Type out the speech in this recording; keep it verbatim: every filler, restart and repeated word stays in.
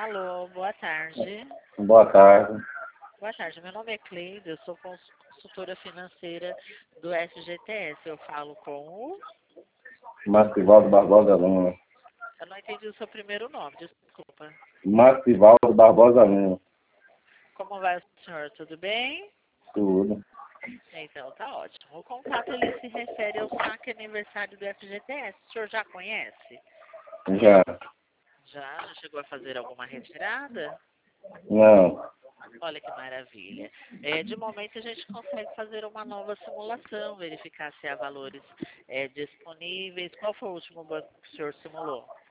Alô, boa tarde. Boa tarde. Boa tarde, meu nome é Cleide, eu sou consultora financeira do F G T S. Eu falo com o... Marcivaldo Barbosa Luna. Eu não entendi o seu primeiro nome, desculpa. Marcivaldo Barbosa Luna. Como vai o senhor? Tudo bem? Tudo. Então, tá ótimo. O contato, ele se refere ao saque aniversário do F G T S. O senhor já conhece? Já. Já? Já chegou a fazer alguma retirada? Não. Olha que maravilha. É, de momento a gente consegue fazer uma nova simulação, verificar se há valores é, disponíveis. Qual foi o último banco que o senhor simulou?